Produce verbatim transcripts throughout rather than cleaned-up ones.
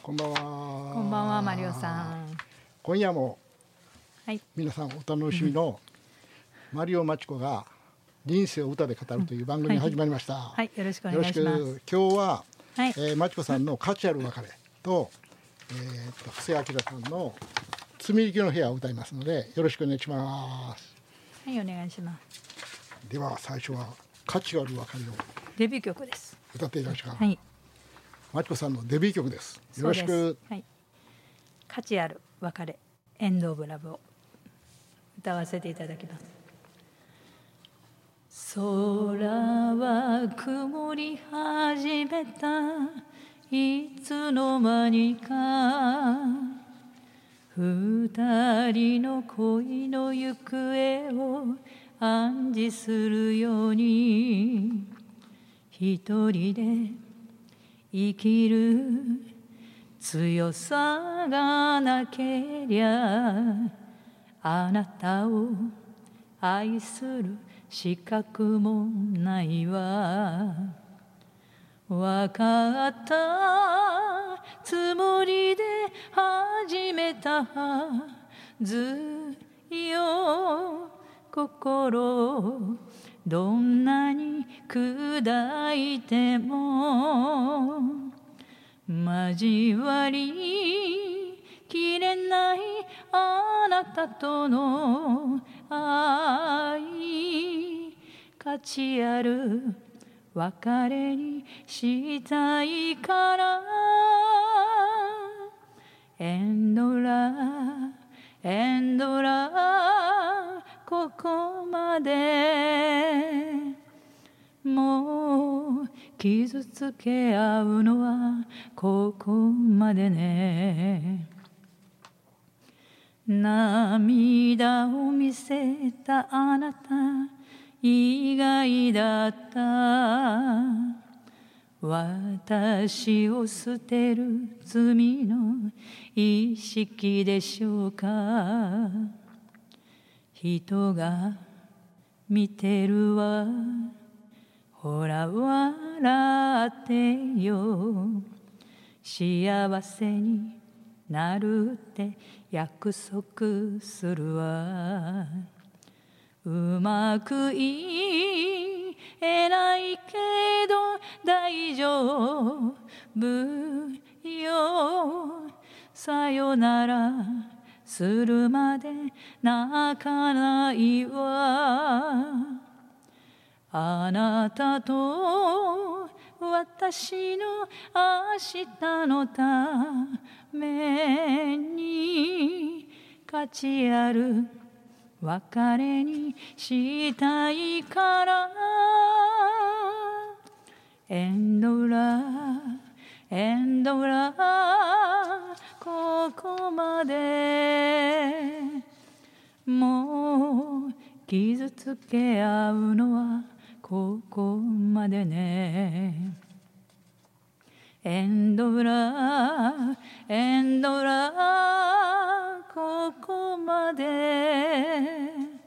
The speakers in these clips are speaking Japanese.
こんばんは。 こんばんは、マリオさん。 今夜もはい。 皆さんお楽しみのマリオマチコが人生を歌で語るという番組が始まりました。 はい、よろしくお願いします。 よろしく。今日は、 はいえー、マチコさんの価値ある別れと、えー、と布施明さんの積み木の部屋を歌いますのでよろしくお願いします。 はい、お願いします。 では最初は価値ある別れをデビュー曲です。 歌っていただきますか。 はい。 マチコさんのデビュー曲です。よろしく。 はい。価値ある別れ、エンドオブラブを歌わせていただきます。空は曇り始めた、いつの間にか二人の恋の行方を暗示するように一人で生きる強さがなけりゃあなたを愛する資格もないわ。わかったつもりで始めたはずよ、心をどんなに砕いても交わりきれないあなたとの愛、価値ある別れにしたいからエンドラエンドラここまで、もう傷つけ合うのはここまでね。涙を見せたあなた意外だった、私を捨てる罪の意識でしょうか。人が見てるわ、ほら笑ってよ、幸せになるって約束するわ。うまく言えないけど大丈夫よ、さよならするまで泣かないわ。あなたと私の明日のために価値ある別れにしたいからエンドラエンドラここまで、もう傷つけ合うのはここまでね。エンドラエンドラここまで、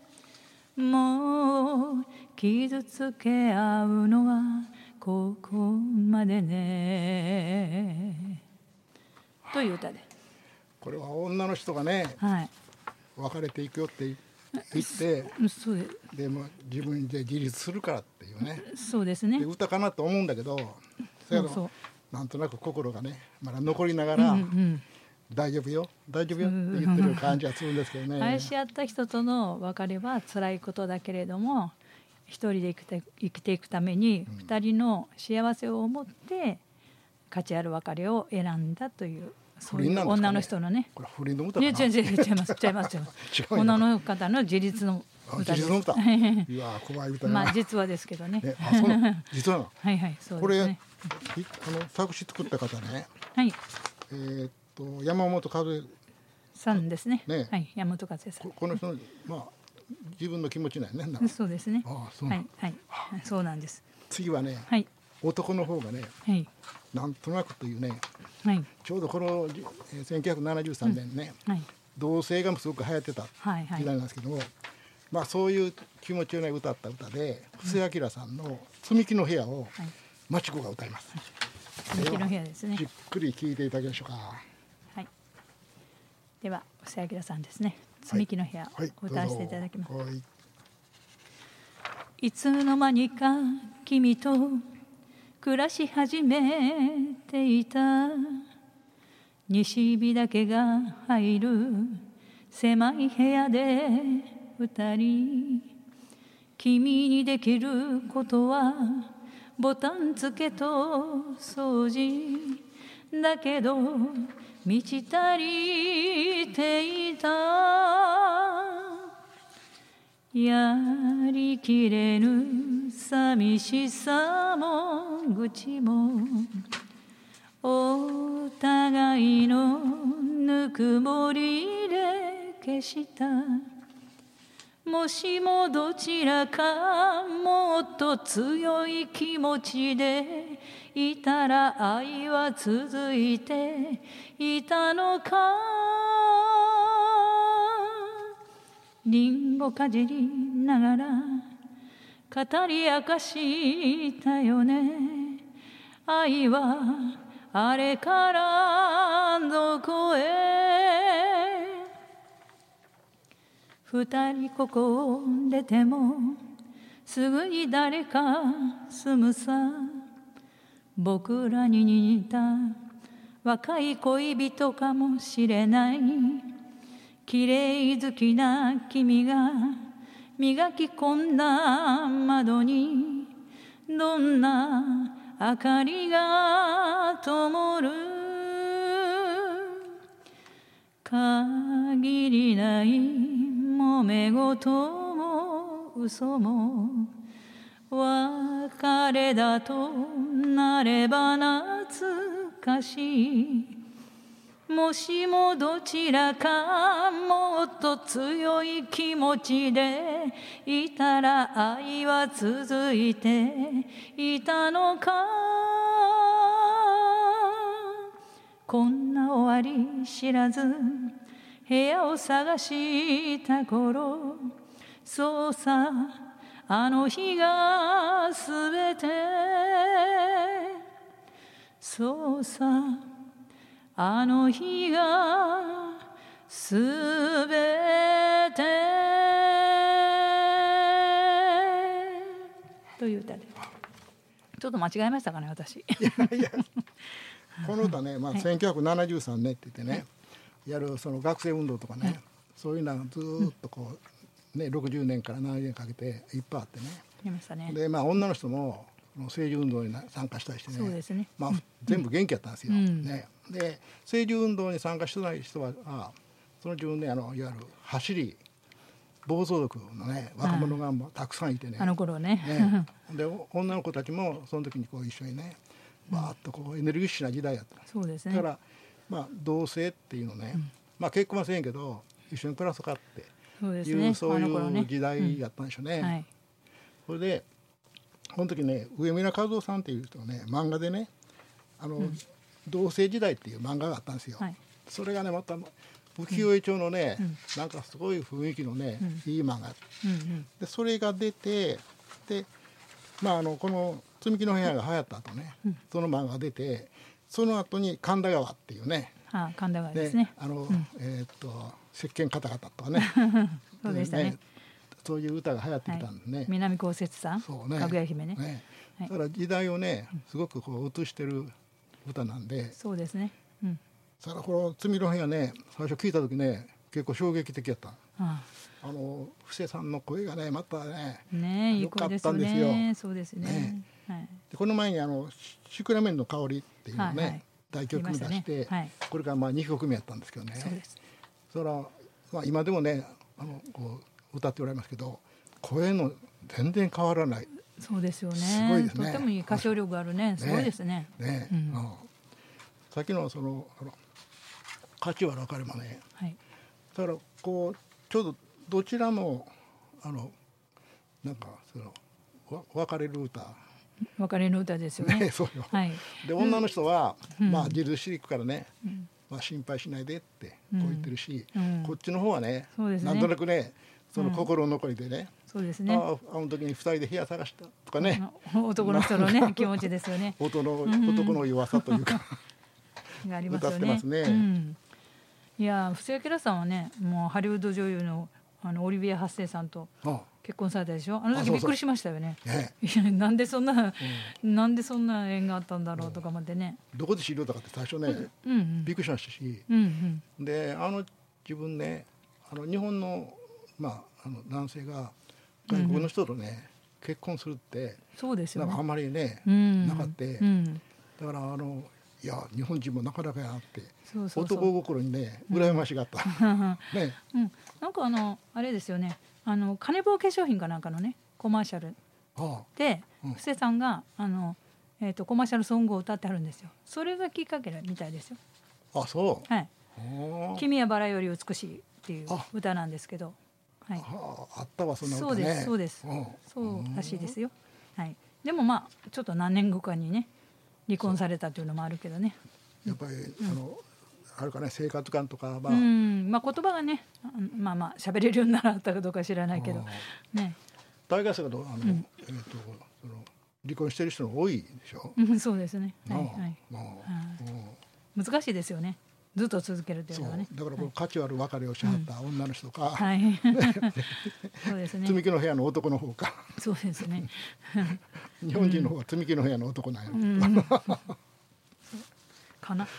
もう傷つけ合うのはここまでねという歌で、 これは女の人がね、 はい、 別れていくよって言ってそうででも自分で自立するからっていうね、 そうですね、 で歌かなと思うんだけど、そそうそうなんとなく心がねまだ残りながら、うんうん、大丈夫よ大丈夫よって言ってる感じはするんですけどね。 愛し合った人との別れは辛いことだけれども、一人で生きて、生きていくために二人の幸せを思って価値ある別れを選んだという、そういう女の人のね。 これ不倫の歌かな。 違う違う違います違います違います女の方の自立の歌です。 自立の歌うわ怖い歌だな。 まあ実はですけどね。 あそう実ははいはいそうですね。 これあの作詞作った方ね、 はい、 えー、っと山本和恵さんですね。 ね、 はい、山本和恵さん。 こ, この人のまあ自分の気持ちなんやね。 そうですね。 ああそうはいはいそうなんです。 次はね、 はい、 男の方がね、 はい、 なんとなくというね、 はい、 ちょうどこのせんきゅうひゃくななじゅうさんねんね、うんはい、同性がすごく流行ってた時代なんですけども、はいはい、まあ、そういう気持ちをね歌った歌で布施明さんの「積み木の部屋」をマチコが歌います。はい。 積み木の部屋ですね。 じっくり聞いていただきましょうか。 はい。では布施明さんですね。積み木の部屋を歌わせていただきます。 はいはい、 いつの間にか君と暮らし始めていた、西日だけが入る狭い部屋で二人、君にできることはボタンつけと掃除だけど満ち足りていた、やりきれぬ寂しさも愚痴もお互いのぬくもりで消した。もしもどちらかもっと強い気持ちでいたら愛は続いていたのか。リンゴかじりながら語り明かしたよね。愛はあれからどこへ。二人ここを出てもすぐに誰か住むさ。僕らに似た若い恋人かもしれない。綺麗好きな君が磨き込んだ窓にどんな明かりが灯る。限りない揉め事も嘘も別れだとなれば懐かしい。もしもどちらかもっと強い気持ちでいたら愛は続いていたのか。こんな終わり知らず部屋を探した頃、そうさあの日がすべて、そうさあの日がすべてという歌で、ちょっと間違えましたかね私。 いやいやこの歌ね、まあ、せんきゅうひゃくななじゅうさんねんって言ってね、はい、やるその学生運動とかね、はい、そういうのがずっとこう、ね、ろくじゅうねんからななじゅうねんかけていっぱいあってね、 ありましたね。 で、まあ、女の人も政治運動に参加したりしてね、 そうですね、 まあ、全部元気やったんですよ、 うんね、で政治運動に参加してない人はあその自分であのいわゆる走り暴走族のね若者がたくさんいてね、 あの頃ねねで女の子たちもその時にこう一緒にねバーッとこうエネルギッシュな時代やった。 そうですね。 だから、まあ、同性っていうのね、うん、まあ、結婚はせんけど一緒に暮らすかっていう、そうですね、そういう時代やったんでしょうね。うん、はい、それでこの時ね上村和夫さんっていう人がね漫画でねあの、うん、同性時代っていう漫画があったんですよ。はい、それがねまた浮世絵町のね、うん、なんかすごい雰囲気のね、うん、いい漫画、うんうん、でそれが出てで、まあ、あのこの積み木の部屋が流行った後ね、うん、その漫画が出てその後に神田川っていうね、 はあ、神田川ですね、 あの、うん、えー、っと石鹸方々とかねそうでしたね、ね、 そういう歌が流行ってきたんでね、はい、 南こうせつさん、そうね、かぐや姫 ね, ね、はい、だから時代をねすごくこう映してる歌なんで、 そうですね、うん、 だからこの積み木の部屋ね最初聞いた時ね結構衝撃的やった。ああの布施さんの声がねまたねね良かったんですよ。 ね、そうですね。ね、はい、 でこの前にあのシクラメンの香りっていうのをね、はいはい、大曲目出して、ね、はい、これがまあにきょくめやったんですけどね。そうです。それはまあ今でもねあのこう歌っておられますけど声の全然変わらない。 そうですよね。 すごいですね。 とてもいい歌唱力があるね。すごいですね。 ね、ね、うん、さっきのそのあの価値は分かればね。はい。だからこうちょうどどちらもあのなんかその別れる歌。 別れの歌ですよね。 ね、そうよ。はい。で女の人は、うん、まあ自立していくからね、うん、まあ心配しないでってこう言ってるし、うん、こっちの方はね、うん、なんとなくねその心残りでね、 そうですね。 ああの時にふたりで部屋探したとかね、 男の人のね気持ちですよね。 男の男の弱さというかがありますよね。 歌ってますね。 うん、いや布施明さんはね、もうハリウッド女優のあのオリビア・ハッセイさんと結婚されたでしょ。あの時びっくりしましたよね。 ねいやなんでそんな、うん、なんでそんな縁があったんだろうとかまでね。 どこで知り合ったかって最初ね、うんうん、びっくりしましたし、 うんうん、 であの自分ねあの日本のまああの男性が外国の人とね、うんうん、結婚するってそうですよね。 なんかあんまりね、 うん、 なかった、うん、だからあのいや日本人もなかなかやってそうそうそう男心にね羨ましがった、うんねうん、なんかあのあれですよね、あの金棒化粧品かなんかのねコマーシャルで布施、うん、さんがあの、えー、とコマーシャルソングを歌ってあるんですよ。それがきっかけみたいですよ。 あ、そう、 はい、君はバラより美しいっていう歌なんですけど、はい、 あ, あったわそんな歌ね。 そうですそうです、そうらしいですよ。はい、でもまあちょっと何年後かにね離婚されたというのもあるけどね。 やっぱり、うん、あのあるかね生活感とか、まあ、 うんまあ言葉がねまあまあ喋れるようになったかどうか知らないけどね。 大概だけどあの、うん、えー、とその離婚してる人が多いでしょ。 うん、そうですね。はいはい。難しいですよね。ずっと続けるというのはね。 だからこの価値ある別れをしはった女の人か、 はい、そうですね。 積み木の部屋の男の方か。 そうですね。 日本人の方は積み木の部屋の男なんや、うん、 かな。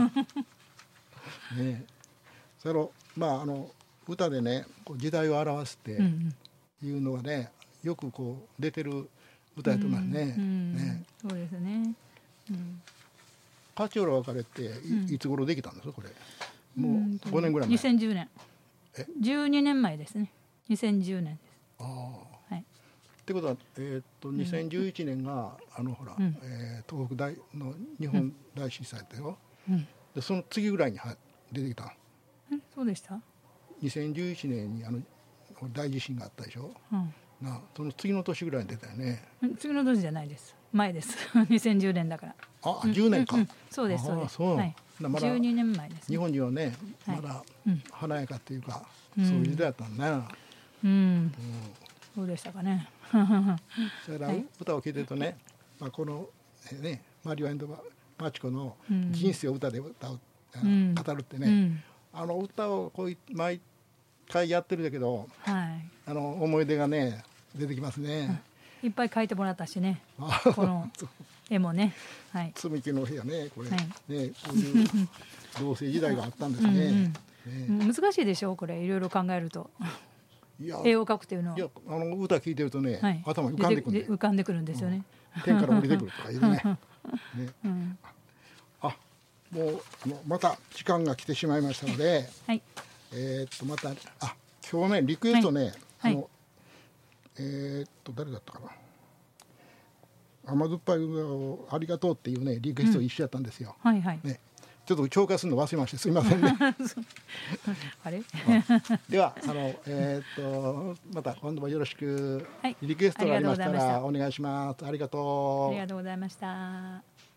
ね、そのまああの歌でねこう時代を表すっていうのがねよくこう出てる歌やと思いますね。 うんうんね、そうですね。うん、 価値ある別れって い,、うん、いつ頃できたんですかこれ。もうごねんぐらい前。 にせんじゅうねん。えじゅうにねんまえですね。にせんじゅうねんです。 ああ。はい。ってことは、えー、っとにせんじゅういちねんが、うん、あのほら、うんえー、東北大の日本大震災だよ、うん、でその次ぐらいには出てきた。 えそうでした。 にせんじゅういちねんにあの大地震があったでしょ、うん、なその次の年ぐらいに出たよね。 次の年じゃないです。前です。にせんじゅうねんだから。 あ、じゅうねんか。うんうん、 そうですそうです。 そう、 はい、 まだじゅうにねんまえです、ね。 日本人はねまだ華やかっていうか、 うん、 そういう時代だったんだな。 うん。うんそうでしたかね。 それから歌を聴いてるとね、まあ、この、ね、マリオ&マチコの人生を歌で歌う、うん、語るってね、うん、あの歌をこう毎回やってるんだけど、はい、あの思い出がね出てきますね、 うん、いっぱい描いてもらったしねこの絵もね、はい、 積み木の部屋ねこれ、はい、ねこういう同性時代があったんですね。 うん、ね難しいでしょこれいろいろ考えると。いや絵を描くっていうのは。 いやあの歌聴いてるとね、はい、頭に浮かんでくるんで浮かんでくるんですよね。 うん、天から降りてくるとか言うね。ねうん、あもうまた時間が来てしまいましたので、はい、えー、っとまたあ今日ねリクエストね、はい、あのえー、っと誰だったかな甘酸っぱいをありがとうっていうねリクエスト一緒やったんですよ。 うん、はいはいねちょっと紹介するの忘れましてすみませんね。 あれではあの、えー、とまた今度もよろしく、はい、リクエストがありましたらお願いします。ありがとう。 ありがとうございました。